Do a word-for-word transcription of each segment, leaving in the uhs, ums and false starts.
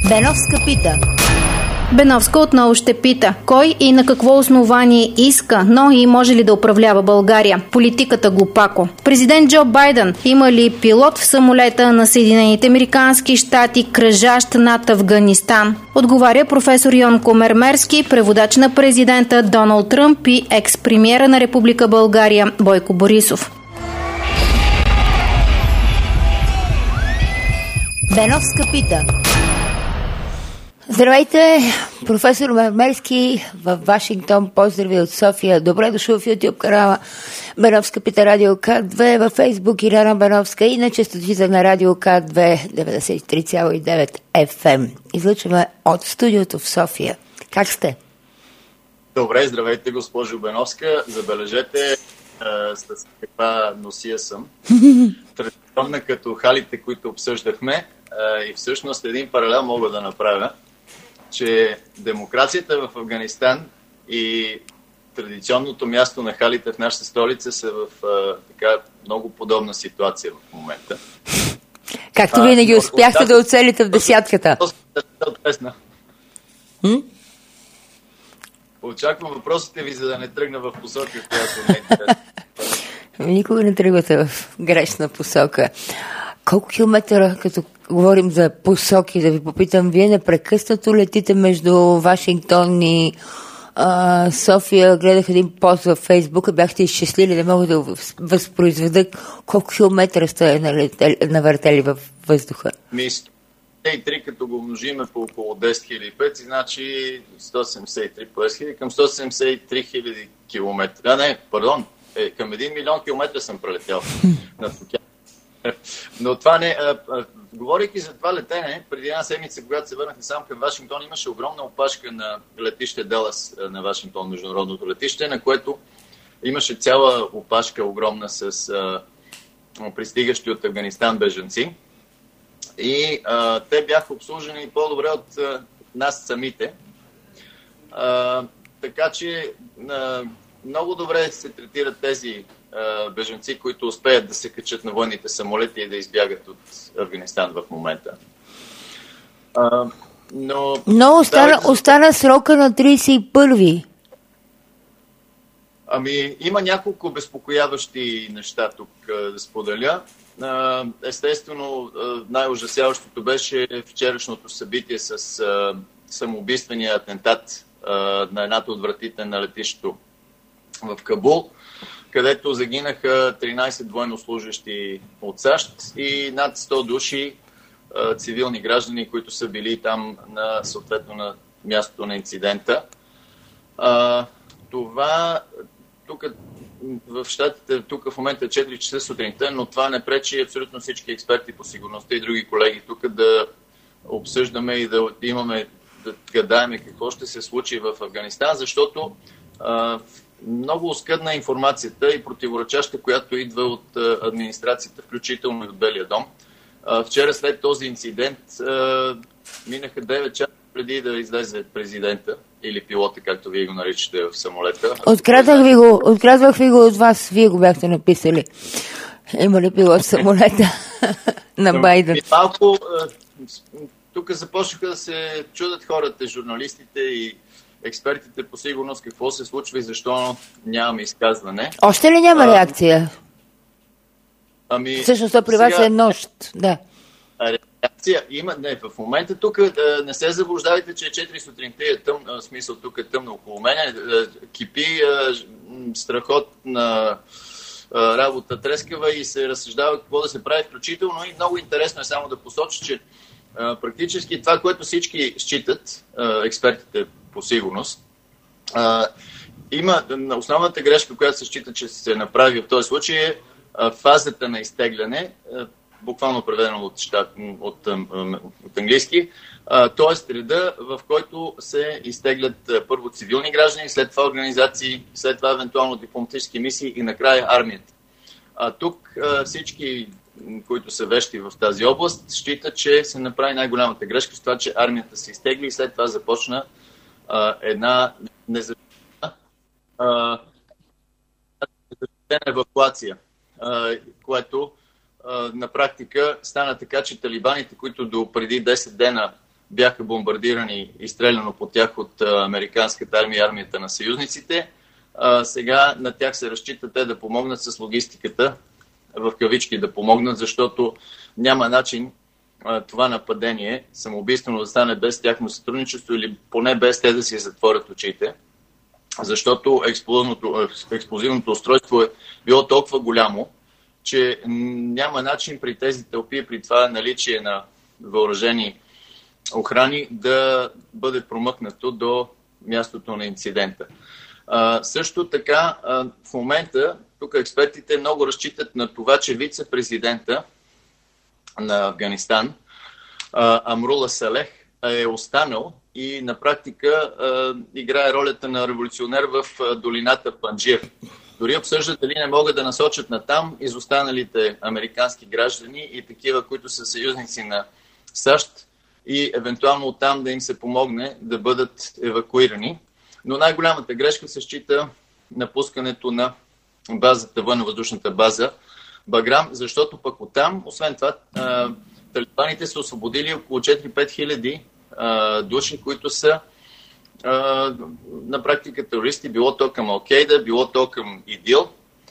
Беновска пита. Беновска отново ще пита кой и на какво основание иска, но и може ли да управлява България. Политиката глупако. Президент Джо Байден има ли пилот в самолета на Съединените американски щати, кръжащ над Афганистан? Отговаря професор Йонко Мермерски, преводач на президента Доналд Тръмп и екс-премиера на Република България Бойко Борисов. Беновска пита. Здравейте, професор Мермерски в Вашингтон. Поздрави от София. Добре дошъл в YouTube канала Беновска пита Радио К две, във Фейсбук Ирена Беновска и на честотите на Радио К две деветдесет и три цяло и девет Еф Ем. Излъчваме от студиото в София. Как сте? Добре, здравейте, госпожо Беновска. Забележете с каква носия съм. Традиционна като халите, които обсъждахме. И всъщност един паралел мога да направя, че демокрацията в Афганистан и традиционното място на халите в нашата столица са в а, така много подобна ситуация в момента. Както а, винаги успяхте да, да оцелите в десятката. М? Очаквам въпросите ви, за да не тръгна в посока, в която не е интересна. Никога не тръгвате в грешна посока. Колко километъра, като говорим за посоки, да ви попитам, вие непрекъснато летите между Вашингтон и а, София? Гледах един пост във Фейсбука, бяхте изчислили, да мога да възпроизведа колко километра сте навъртели във въздуха. Мисто. сто и три, като го множиме по около десет хиляди пъти, значи сто седемдесет и три по десет хиляди към сто седемдесет и три хиляди километра. А, не, пардон, е, към един милион километра съм прелетял на океан. Но това не... А, а, говорейки за това летене, преди една седмица, когато се върнахме сам към Вашингтон, имаше огромна опашка на летище Далас на Вашингтон, международното летище, на което имаше цяла опашка огромна с а, пристигащи от Афганистан бежанци. И а, те бяха обслужени по-добре от а, нас самите. А, така че а, много добре се третират тези а, бежанци, които успеят да се качат на военните самолети и да избягат от Афганистан в момента. А, но но остана, да, остана срока на тридесет и първи. Ами, има няколко безпокояващи неща тук а, да споделя. Естествено, най-ужасяващото беше вчерашното събитие с а, самоубийствения атентат а, на едната от вратите на летището в Кабул, където загинаха тринадесет военнослужащи от САЩ и над сто души а, цивилни граждани, които са били там на, съответно на мястото на инцидента. А, това тук в щатите, тук в момента е четири часа сутринта, но това не пречи абсолютно всички експерти по сигурността и други колеги тук да обсъждаме и да имаме, да гадаеме какво ще се случи в Афганистан, защото а, много оскъдна информацията и противоречаща, която идва от а, администрацията, включително и от Белия дом. А, вчера след този инцидент а, минаха девет часа преди да излезе президента или пилота, както вие го наричате в самолета. Открадвах ви го, открадвах ви го от вас, вие го бяхте написали. Има ли пилот в самолета на Байден? Малко, тук започнаха да се чудят хората, журналистите и експертите по сигурност, какво се случва и защо нямаме изказване. Още ли няма реакция? Ами, всъщност при вас сега... е нощ, да. Реакция има. Не, в момента тук да, не се заблуждавайте, че е четири сутринта е тъмно, в смисъл тук е тъмно около мен, кипи страхотна работа трескава и се разсъждава какво да се прави, включително и много интересно е само да посоча, че а, практически това, което всички считат, а, експертите по сигурност, а, има основната грешка, която се счита, че се направи в този случай е а, фазата на изтегляне, а, буквално преведено от, щат, от, от, от английски, т.е. реда, в който се изтеглят първо цивилни граждани, след това организации, след това евентуално дипломатически мисии и накрая армията. А тук а, всички, които са вещи в тази област, считат, че се направи най-голямата грешка с това, че армията се изтегли и след това започна а, една независима евакуация, а, което а, на практика стана така, че талибаните, които до преди десет дена бяха бомбардирани и стреляно по тях от американската армия и армията на съюзниците. А, сега на тях се разчита те да помогнат с логистиката, в кавички да помогнат, защото няма начин а, това нападение самоубийствено да стане без тяхно сътрудничество или поне без те да си затворят очите, защото експлозивното, експлозивното устройство е било толкова голямо, че няма начин при тези тълпи, при това наличие на въоръжени охрани да бъде промъкнато до мястото на инцидента. А, също така, а, в момента, тук експертите много разчитат на това, че вице-президента на Афганистан, а, Амрула Салех, е останал и на практика а, играе ролята на революционер в а, долината Панджир. Дори обсъждат дали не могат да насочат натам изостаналите американски граждани и такива, които са съюзници на САЩ и евентуално оттам да им се помогне да бъдат евакуирани. Но най-голямата грешка се счита напускането на базата, военно-въздушната база Баграм, защото пък оттам, освен това, талибаните са освободили около четири-пет хиляди души, които са на практика терористи, било то към Ал-Кайда, било то към ИДИЛ.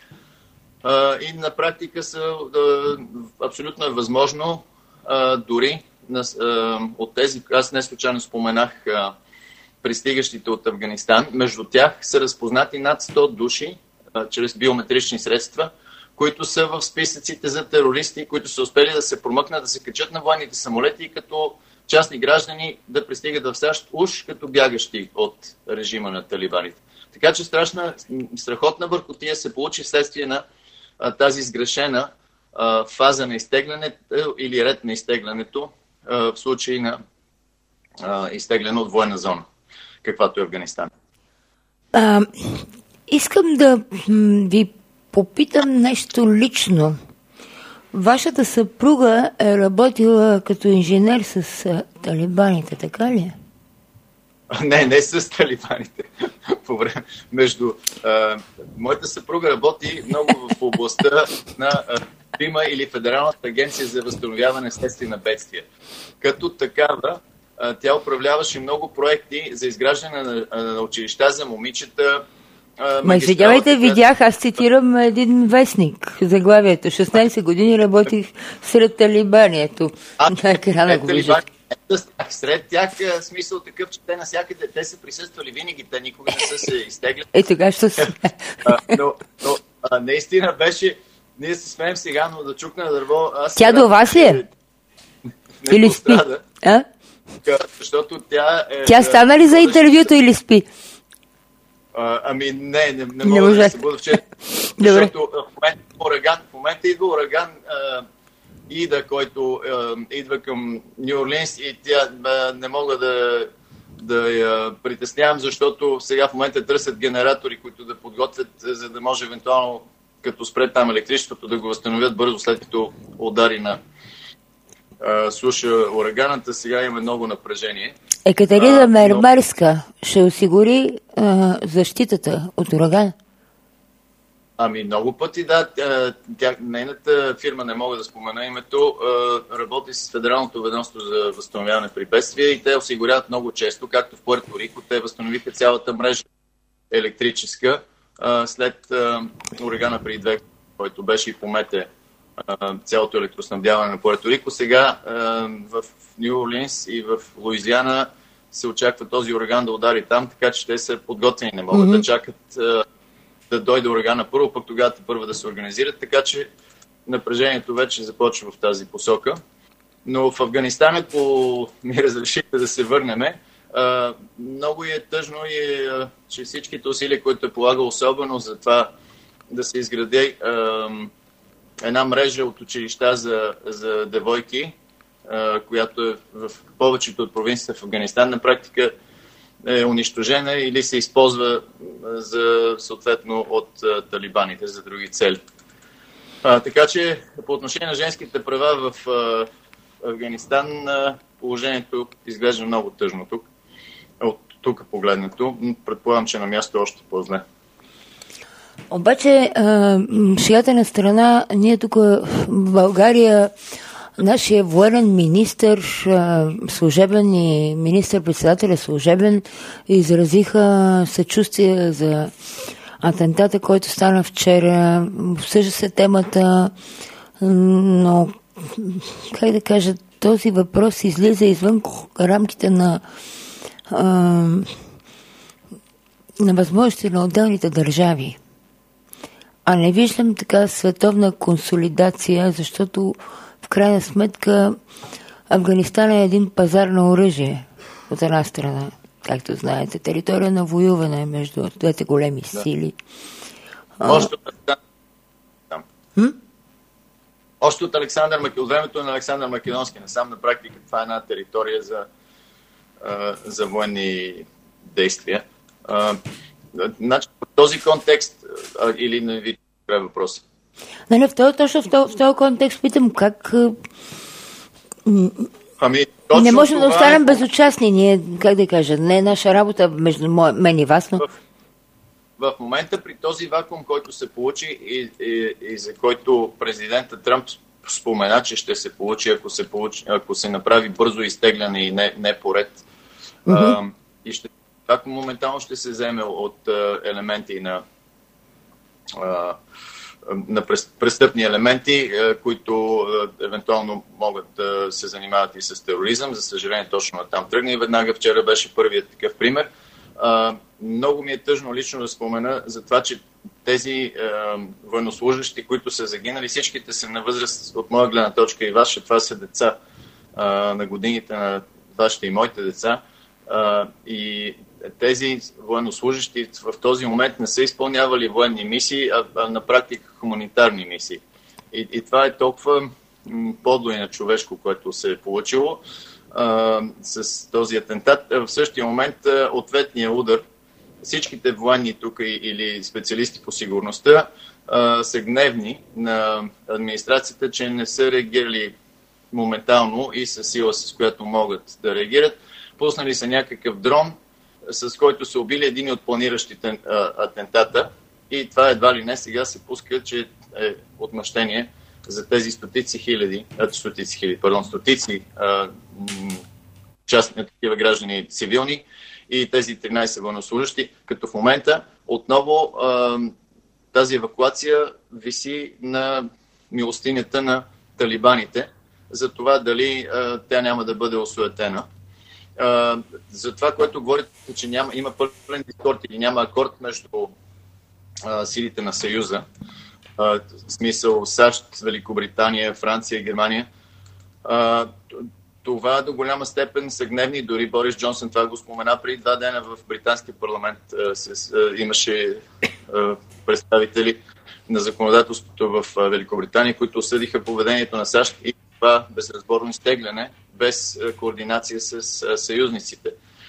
И на практика са, абсолютно е възможно дори от тези, аз не случайно споменах пристигащите от Афганистан, между тях са разпознати над сто души чрез биометрични средства, които са в списъците за терористи, които са успели да се промъкнат, да се качат на военните самолети и като частни граждани да пристигат в САЩ, уж като бягащи от режима на талибаните. Така че страшна, страхотна бъркотия се получи вследствие на а, тази сгрешена а, фаза на изтеглянето или ред на изтеглянето а, в случай на а, изтегляне от военна зона, каквато е Афганистан. А, искам да ви попитам нещо лично. Вашата съпруга е работила като инженер с а, талибаните, така ли? Не, не с талибаните. По време, между, а, моята съпруга работи много в областта на ФИМА или Федералната агенция за възстановяване следствие на бедствия. Като такава, а, тя управляваше много проекти за изграждане на, на училища за момичета. Ма извинявайте, видях, аз цитирам един вестник, заглавието. шестнайсет години работих сред талибанието. На екрана го виждате. Сред тях смисъл такъв, че те насякъде, те са присъствали винаги, те никога не са се изтегли. Е, тогава ще се... Но, но а, наистина беше, ние се смеем сега, но да чукна дърво. Аз тя до вас ли е? Не или спи? А? Защото тя е... Тя стана ли за интервюто или спи? А, ами не, не, не мога не да се бъда вчера. Защото в момента, ураган, в момента идва ураган а, Ида, който а, идва към Ню Орлинс и тя а, не мога да, да я притеснявам, защото сега в момента търсят генератори, които да подготвят, за да може евентуално, като спре там електричеството, да го възстановят бързо, след като удари на а, суша ураганата. Сега има много напрежение. Екатерина Мермерска но... ще осигури а, защитата от урагана? Ами много пъти, да. Тя, нейната фирма, не мога да спомена името, работи с Федералното ведомство за възстановяване при бедствия и те осигуряват много често, както в Пуерто Рико. Те възстановиха цялата мрежа електрическа след урагана преди две, който беше и помете цялото електроснабдяване на Пуерто Рико. Сега в Ню Орлинс и в Луизиана се очаква този ураган да удари там, така че те са подготвени, не могат mm-hmm. да чакат да дойде урагана първо, пък тогава първо да се организират, така че напрежението вече започва в тази посока. Но в Афганистан, ако ми разрешите да се върнем, много е тъжно и че всичките усилия, които е полагал особено за това да се изгради една мрежа от училища за, за девойки, която е в повечето от провинциите в Афганистан, на практика е унищожена или се използва за, съответно от талибаните за други цели. А, така че по отношение на женските права в а, Афганистан положението изглежда много тъжно тук. От тук погледнато. Предполагам, че на място още по-зле. Обаче, шегата на страна, ние тук в България нашия военен министър, служебен и министър-председателя служебен изразиха съчувствие за атентата, който стана вчера. Обсъжда се темата, но как да кажа, този въпрос излиза извън рамките на а, на възможности на отделните държави. А не виждам така световна консолидация, защото в крайна сметка Афганистан е един пазар на оръжие от една страна, както знаете, територия на воюване между двете големи да. сили. Още от Александър, Още от Александър от времето на Александър Македонски насам на практика това е една територия за, за военни действия. А, значи, в този контекст а, или не ви трябва въпроса? Не, не, в този, точно в този, в този контекст питам как ами, не можем да останем е... безучастни. Ние, как да кажа, не е наша работа между мен и вас, но... В, в момента при този вакуум, който се получи и, и, и за който президента Тръмп спомена, че ще се получи, ако се, получи, ако се направи бързо изтегляне и не, не поред, mm-hmm. а, и ще Ако моментално ще се вземе от а, елементи на, а, на престъпни елементи, а, които а, евентуално могат да се занимават и с тероризъм. За съжаление, точно там тръгна и веднага вчера беше първият такъв пример. А, много ми е тъжно лично да спомена за това, че тези а, военнослужащи, които са загинали, всичките са на възраст от моя гледна точка и ваша. Това са деца а, на годините на вашите и моите деца. А, и тези военнослужащи в този момент не са изпълнявали военни мисии, а, а на практика хуманитарни мисии. И, и това е толкова м, подло и нечовешко, което се е получило а, с този атентат. В същия момент а, ответния удар, всичките военни тук или специалисти по сигурността а, са гневни на администрацията, че не са реагирали моментално и със сила, с която могат да реагират. Пуснали са някакъв дрон, с който са убили един от планиращите а, атентата и това едва ли не сега се пуска, че е отмъщение за тези стотици хиляди, а, стотици хиляди, пардон, стотици а, частни такива граждани цивилни и тези тринайсет военнослужащи, като в момента отново а, тази евакуация виси на милостинята на талибаните за това дали а, тя няма да бъде осуетена. Uh, за това, което говорите, че няма, има пълен дискорд или няма акорд между uh, силите на Съюза, uh, в смисъл САЩ, Великобритания, Франция и Германия. Uh, това до голяма степен са гневни. Дори Борис Джонсън това го спомена преди два дена в британския парламент. Uh, с, uh, имаше uh, представители на законодателството в uh, Великобритания, които осъдиха поведението на САЩ и това безразборно изтегляне без координация с съюзниците.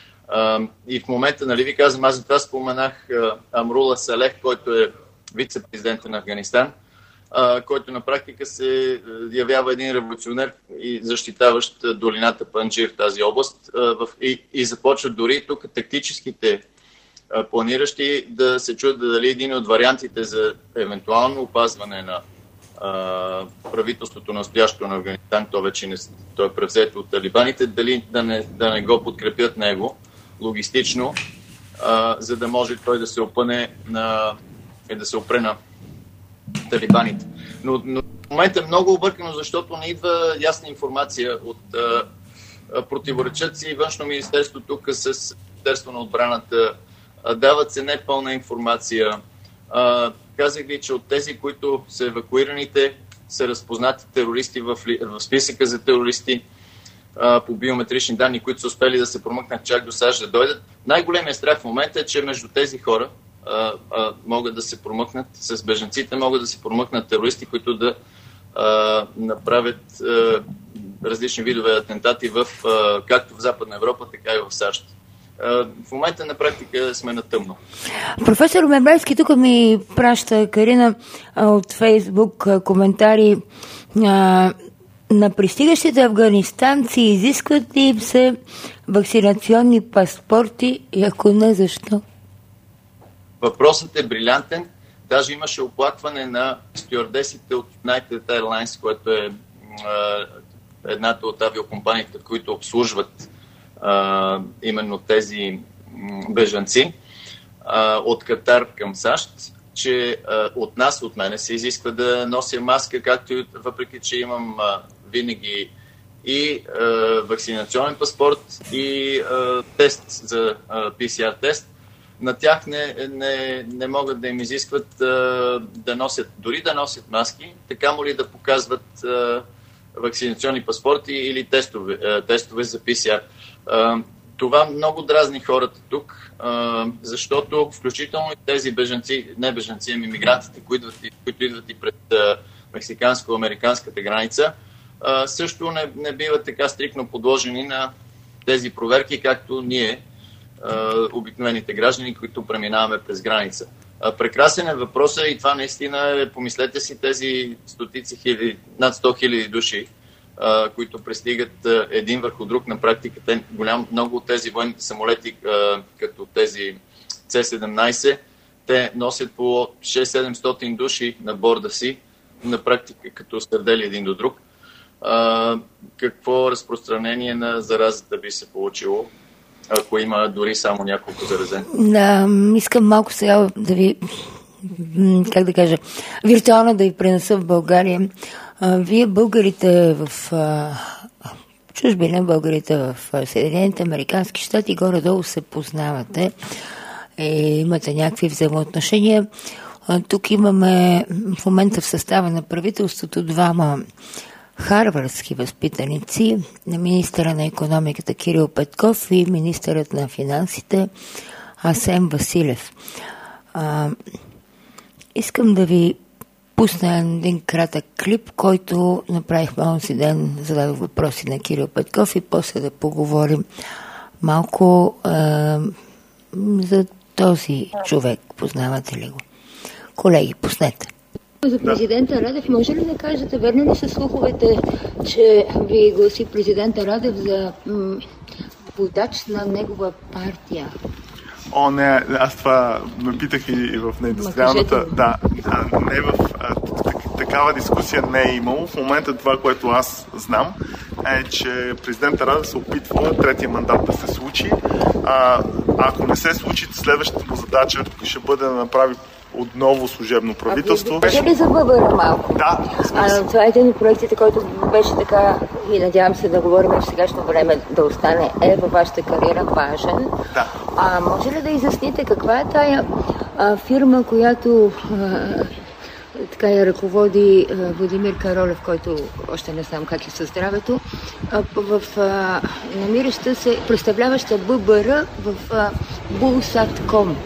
И в момента, нали ви казвам, аз за това споменах Амрула Салех, който е вице-президент на Афганистан, който на практика се явява един революционер и защитаващ долината Панджир в тази област и, и започва дори тук тактическите планиращи да се чуят дали един от вариантите за евентуално опазване на Uh, правителството настоящото на Афганистан, то вече не, то е превзето от талибаните, дали да не, да не го подкрепят него логистично, uh, за да може той да се опъне на, да се опре на талибаните. Но, но в момента е много объркано, защото не идва ясна информация от uh, противоречат си външно министерство тук с Министерство на отбраната, uh, дават се непълна информация. Uh, Казах ви, че от тези, които са евакуираните, са разпознати терористи в, в списъка за терористи а, по биометрични данни, които са успели да се промъкнат чак до САЩ да дойдат. Най-големият страх в момента е, че между тези хора а, а, могат да се промъкнат, с бежанците могат да се промъкнат терористи, които да а, направят а, различни видове атентати в, а, както в Западна Европа, така и в САЩ. В момента на практика сме на тъмно. Професор Мербелски, тук ми праща Карина от Фейсбук коментари. На пристигащите афганистанци изискват ли им се вакцинационни паспорти и ако не, защо? Въпросът е брилянтен. Даже имаше оплакване на стюардесите от United Airlines, което е едната от авиокомпаниите, които обслужват а, именно тези бежанци а, от Катар към САЩ, че а, от нас, от мене се изисква да нося маска, както и въпреки, че имам а, винаги и а, вакцинационен паспорт и а, тест за а, пи си ар тест. На тях не, не, не могат да им изискват а, да носят, дори да носят маски, така му ли да показват а, вакцинационни паспорти или тестове, а, тестове за пи си ар. А, това много дразни хората тук, а, защото включително и тези бежанци, не бежанци, ами мигрантите, които идват, които идват и пред а, мексиканско-американската граница, а, също не, не биват така стрикно подложени на тези проверки, както ние, обикновените граждани, които преминаваме през граница. Прекрасен е въпросът и това наистина е, помислете си, тези стотици хиляди, над сто хиляди души, които пристигат един върху друг на практика. Те, голям, много от тези военните самолети, като тези Це седемнайсет, те носят по шест-седемстотин души на борда си, на практика като сърдели един до друг. Какво разпространение на заразата би се получило, ако има дори само няколко заразени? Да, искам малко сега да ви, как да кажа, виртуално да ви пренеса в България. А, вие българите в а, чужбина, българите в Съединените американски щати, горе-долу се познавате и имате някакви взаимоотношения. А, тук имаме в момента в състава на правителството двама харвардски възпитаници, на министъра на икономиката Кирил Петков и министърът на финансите Асен Василев. А, искам да ви пусна един кратък клип, който направихме онзи ден, зададох въпроси на Кирил Петков и после да поговорим малко а, за този човек. Познавате ли го? Колеги, пуснете. За президента Радев, може ли да кажете, верни ли са слуховете, че ви гласи президента Радев за м- водач на негова партия? О, не, аз това ме питах и в неиндустриалната. Да, не в а, такава дискусия не е имало. В момента това, което аз знам, е, че президента Радев се опитва третия мандат да се случи. А, ако не се случи, следващата му задача ще бъде да направи отново служебно правителство. А вие ли за ББР малко? Да, а, това е един от проектите, който беше така и надявам се да говорим в сегашно време да остане е във вашата кариера важен. Да. А може ли да изясните каква е тая а, фирма, която а, така я ръководи а, Владимир Каролев, който още не знам как е със здравето, а, в а, намираща се, представляваща ББР в Булсатком.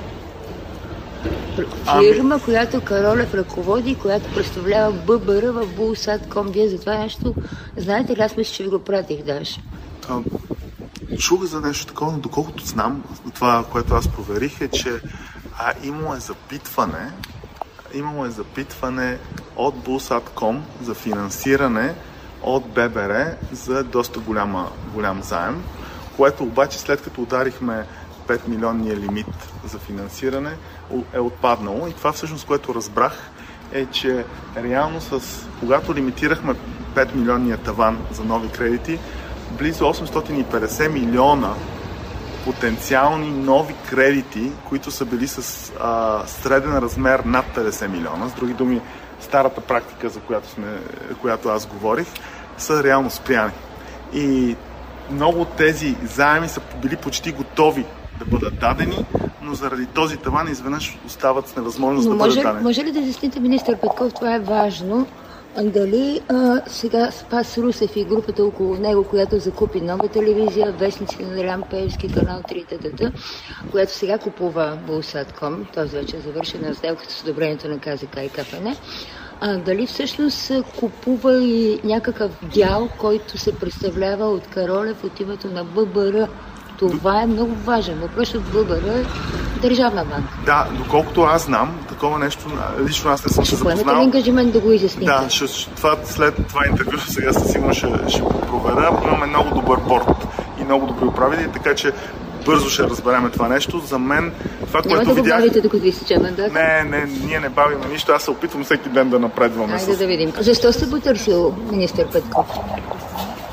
Фирма, ами... която Каролев ръководи, която представлява ББР в Булсатком. Вие за това нещо знаете ли? Аз мисля, че ви го пратих даже. А, чух за нещо такова, но доколкото знам, това, което аз проверих, е, че а, имало е запитване имало е запитване от Булсатком за финансиране от ББР за доста голяма, голям заем, което обаче след като ударихме пет милионния лимит за финансиране е отпаднало. И това всъщност, което разбрах, е, че реално с, когато лимитирахме пет милионния таван за нови кредити, близо осемстотин и петдесет милиона потенциални нови кредити, които са били с а, среден размер над петдесет милиона, с други думи, старата практика, за която, сме, която аз говорих, са реално спряни. И много от тези заеми са били почти готови да бъдат дадени, но заради този таван изведнъж остават с невъзможност но да може, бъдат дадени. Може ли да изясните, министър Петков, това е важно, дали а, сега Спас Русев и групата около него, която закупи нова телевизия, вестниците на Делян Пеевски, канал три, т.т., която сега купува Булсатком, т.е. вече е завършена сделката с одобрението на КЗК и КФН, а, дали всъщност купува и някакъв дял, който се представлява от Каролев от името на ББР. Това е много важен въпрос, от ББР е държавна банка. Да, доколкото аз знам, такова нещо, лично аз не съм ще се запознал. Ще поемете ли ангажимент да го изясните? Да, ще, това, след това интервю сега със сигурно ще, ще го проверя. Имаме много добър борд и много добри управители, така че бързо ще разберем това нещо. За мен това, Няма което да видях... Няма да го бавите, докато ви изтече мандат? Не, не, ние не бавим нищо. Аз се опитвам всеки ден да напредваме. Айде с... да видим. Защо сте потърсил министър Петков?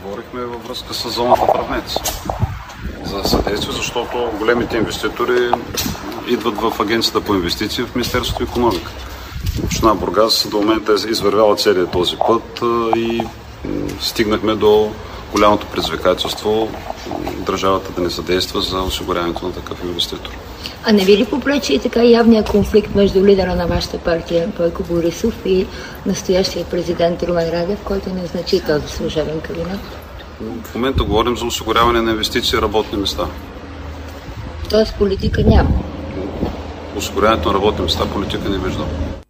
говорихме във връзка с зоната Правнец за съдействие, защото големите инвеститори идват в Агенцията по инвестиции в Министерството на икономика. Община Бургас до момента е извървяла целият този път и стигнахме до голямото предизвикателство държавата да не съдейства за осигуряването на такъв инвеститор. А не ви ли попречи и така явния конфликт между лидера на вашата партия Бойко Борисов и настоящия президент Румен Радев, който не назначи този служебен кабинет? В момента говорим за осигуряване на инвестиции и работни места. Тоест политика няма? Осигуряването на работни места политика не виждам.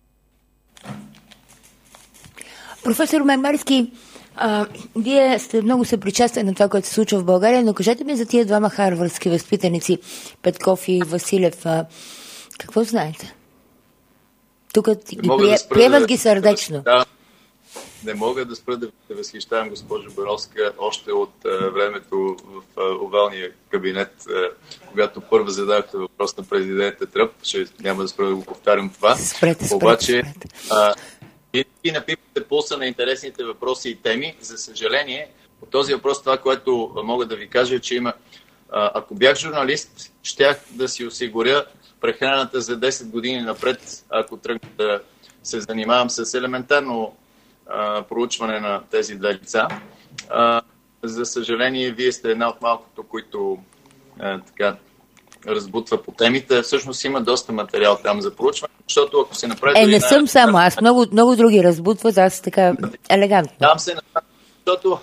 Професор Румен Марешки, а, вие сте много съпричастен на това, което се случва в България, но кажете ми за тия двама харвардски възпитаници, Петков и Василев, а, какво знаете? Тук ги прие, да приемат да, ги сърдечно. Да, не мога да спра да те възхищавам, госпожо Бановска, още от а, времето в а, овалния кабинет, а, когато първо зададохте въпрос на президента Тръмп, ще няма да спра да го повтарям това. Спрете, спрете, Обаче, спрете. А, и, и напипате пулса на интересните въпроси и теми. За съжаление, по този въпрос това, което мога да ви кажа, е, че има... А, ако бях журналист, щях да си осигуря прехраната за десет години напред, ако тръгна да се занимавам с елементарно а, проучване на тези две лица. А, за съжаление, вие сте една от малкото, които а, така разбутва по темите. Всъщност има доста материал там за проучване, защото ако се направи... Е, не съм на... само аз. Много, много други разбутват, аз така елегантно. Там се направи, защото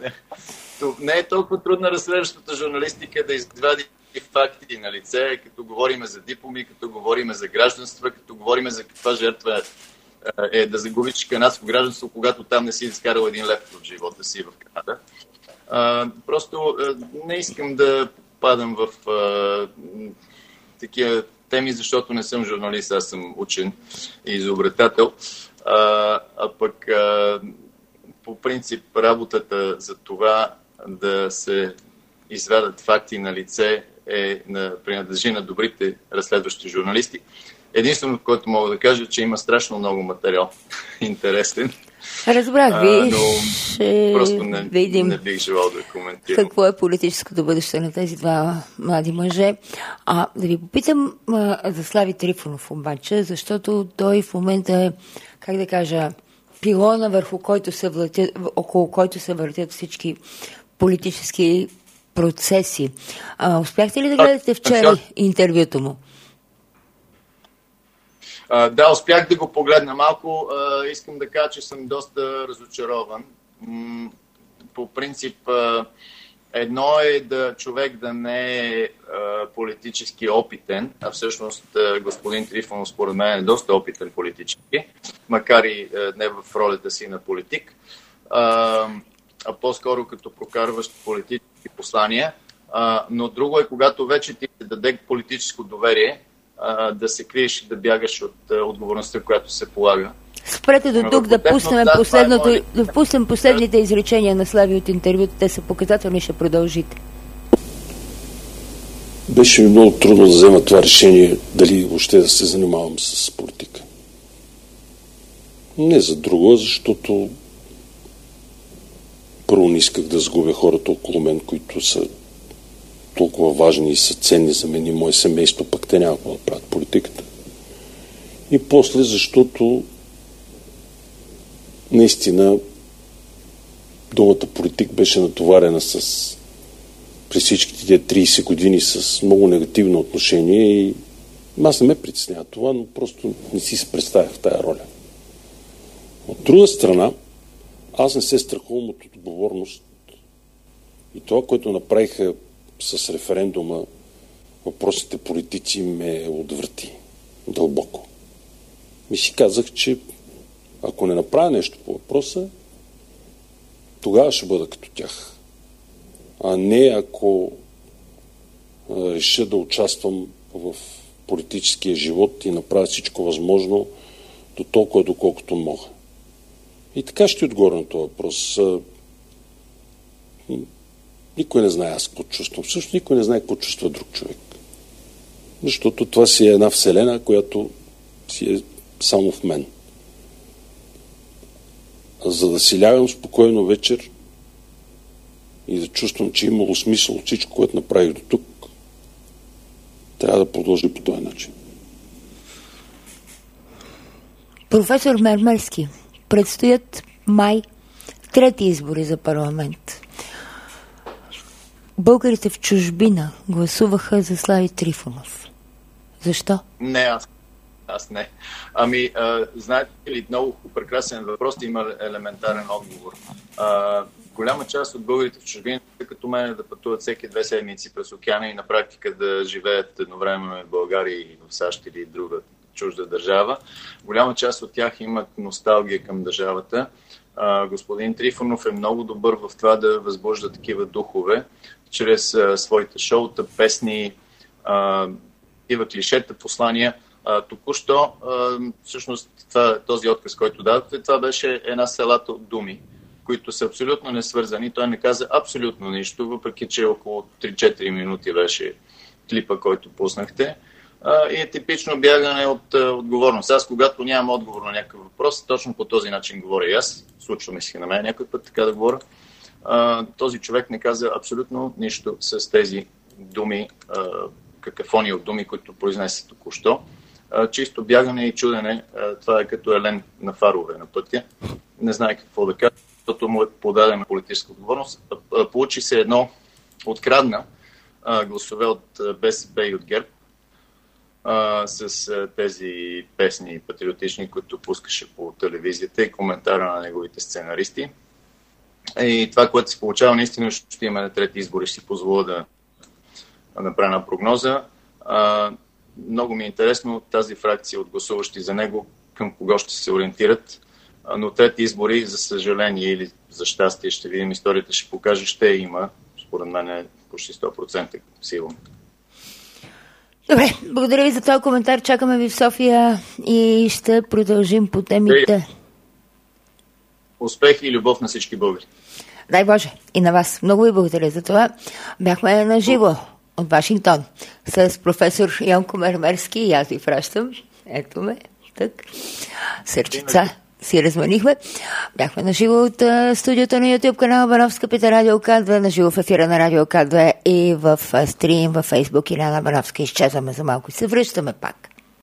не е толкова трудна разследващата журналистика да извади факти на лице, като говориме за дипломи, като говориме за гражданство, като говориме за каква жертва е да загубиш канадско гражданство, когато там не си изкарал един лев в живота си в Канада. А, просто а, не искам да падам в а, такива теми, защото не съм журналист, аз съм учен и изобретател. А, а пък а, по принцип работата за това да се извадят факти на лице е на, принадлежи на добрите разследващи журналисти. Единственото, което мога да кажа, че има страшно много материал. Интересен. Разбрах ви. А, но ще просто не, видим не бих желал да коментирам. какво е политическото бъдеще на тези два млади мъже. А, да ви попитам а, за Слави Трифонов обаче, защото той в момента е, как да кажа, пилона, върху който се въртят, около който се въртят всички политически процеси. А, успяхте ли да гледате вчера интервюто му? А, да, успях да го погледна малко. А, искам да кажа, че съм доста разочарован. М- по принцип, а, едно е да човек да не е а, политически опитен, а всъщност а, господин Трифонов според мен е доста опитен политически, макар и а, не в ролята си на политик, а, а по-скоро като прокарващ политически послания. А, но друго е, когато вече ти се даде политическо доверие, а, да се криеш и да бягаш от а, отговорността, която се полага. Спрете до тук да пуснем, да, последното, е да пуснем последните изречения на Слави от интервюто. Те са показателни, ще продължите. Беше ми много трудно да взема това решение, дали въобще да се занимавам с политика. Не за друго, защото първо не исках да сгубя хората около мен, които са толкова важни и са ценни за мен и мое семейство, пък те няма да правят политиката. И после, защото наистина думата политик беше натоварена с при всичките тия трийсет години с много негативно отношение и аз не ме притеснява това, но просто не си се представях в тая роля. От друга страна, аз не се страхувам от отговорност и това, което направиха с референдума въпросите политици, ме отврати дълбоко. И си казах, че ако не направя нещо по въпроса, тогава ще бъда като тях. А не ако реша да участвам в политическия живот и направя всичко възможно до толкова, доколкото мога. И така ще отговоря на този въпрос. Никой не знае аз какво чувствам. Също никой не знае какво чувства друг човек. Защото това си е една вселена, която си е само в мен. За да си лягам спокойно вечер, и да чувствам, че е имало смисъл всичко, което направих до тук, трябва да продължи по този начин. Професор Мермерски, предстоят май трети избори за парламент. Българите в чужбина гласуваха за Слави Трифонов. Защо? Не, аз, аз не. Ами, а, знаете ли, много прекрасен въпрос, има елементарен отговор. А, голяма част от българите в чужбина, като мен, да пътуват всеки две седмици през океана и на практика да живеят едновременно в България и в САЩ или друга чужда държава. Голяма част от тях имат носталгия към държавата. А, господин Трифонов е много добър в това да възбужда такива духове чрез а, своите шоута, песни, а, такива клишета, послания. А, току-що, а, всъщност, това, този отказ, който дадохте, това беше една селата от думи, които са абсолютно несвързани. Той не каза абсолютно нищо, въпреки че около три-четири минути беше клипа, който пуснахте. Uh, и е типично бягане от uh, отговорност. Аз, когато нямам отговор на някакъв въпрос, точно по този начин говоря и аз. Случва ми си на мен някой път така да говоря. Uh, този човек не каза абсолютно нищо с тези думи, uh, какафония от думи, които произнесе току-що. Uh, чисто бягане и чудене. Uh, това е като елен на фарове на пътя. Не знае какво да кажа, защото му е подадена политическа отговорност. Uh, uh, получи се едно открадна uh, гласове от uh, БСП и от ГЕРБ, Uh, с uh, тези песни патриотични, които пускаше по телевизията и коментара на неговите сценаристи. И това, което се получава, наистина ще има на трети избори, ще си позволя да направя една прогноза. Uh, много ми е интересно тази фракция от гласуващи за него към кого ще се ориентират, uh, но трети избори, за съжаление или за щастие, ще видим, историята ще покаже, ще има, според мен е почти сто процента сигурно. Добре, благодаря ви за този коментар. Чакаме ви в София и ще продължим по темите. Успех и любов на всички българи. Дай Боже, и на вас. Много ви благодаря за това. Бяхме на живо от Вашингтон с професор Йонко Мермерски и аз ви пращам. Ето ме, так. Сърчица си разманихме. Бяхме на живо от uh, студиото на YouTube канала Бановска Пита, Радио К две, на живо в ефира на Радио К две и в uh, стрим във Facebook Иляна Бановска. Изчезваме за малко и се връщаме пак.